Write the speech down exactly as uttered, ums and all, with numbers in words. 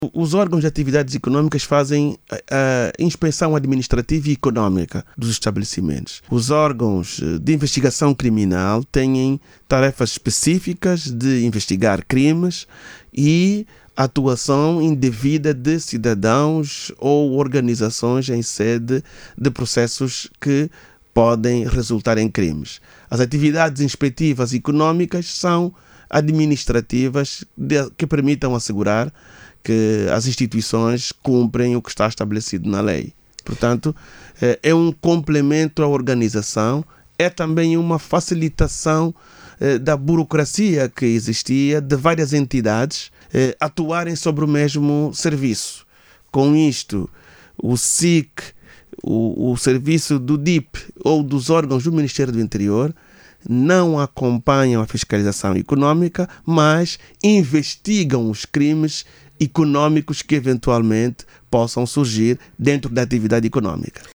Os órgãos de atividades econômicas fazem a inspeção administrativa e econômica dos estabelecimentos. Os órgãos de investigação criminal têm tarefas específicas de investigar crimes e atuação indevida de cidadãos ou organizações em sede de processos que podem resultar em crimes. As atividades inspectivas econômicas são administrativas de, que permitam assegurar que as instituições cumprem o que está estabelecido na lei. Portanto, é um complemento à organização, é também uma facilitação da burocracia que existia de várias entidades atuarem sobre o mesmo serviço. Com isto, o S I C, o, o serviço do D I P ou dos órgãos do Ministério do Interior não acompanham a fiscalização econômica, mas investigam os crimes econômicos que eventualmente possam surgir dentro da atividade econômica.